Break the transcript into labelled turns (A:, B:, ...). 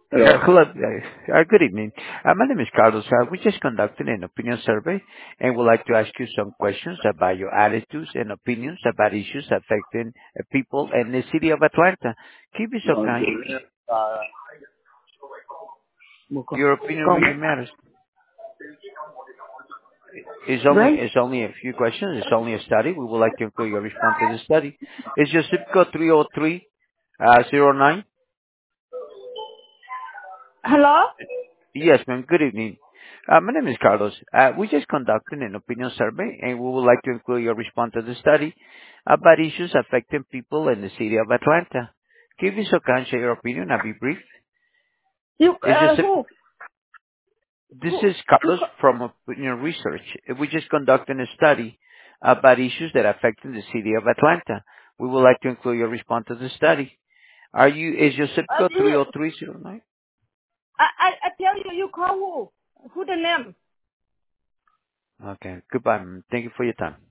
A: Hello.
B: Hello. Good evening. My name is Carlos. We just conducted an opinion survey and would like to ask you some questions about your attitudes and opinions about issues affecting people in the city of Atlanta. Can you be so
A: No,
B: kind?
A: busco.
B: Your opinion
A: ¿Cómo?
B: really matters.
A: ¿Ven?
B: It's only a few questions. It's only a study. We would like to include your response to the study. Is your zip code 30309?
A: Hello?
B: Yes, ma'am. Good evening. My name is Carlos. We just conducted an opinion survey, and we would like to include your response to the study about issues affecting people in the city of Atlanta. Can you be so kind, share your opinion? I'll be brief.
A: You,
B: It's just
A: who?
B: this is
A: You,
B: Carlos from Opinion Research. We just conducted a study about issues that affect the city of Atlanta. We would like to include your response to the study. Is your zip code
A: you,
B: 30309?
A: I tell you, you call who? Who the name?
B: Okay. Goodbye, ma'am. Thank you for your time.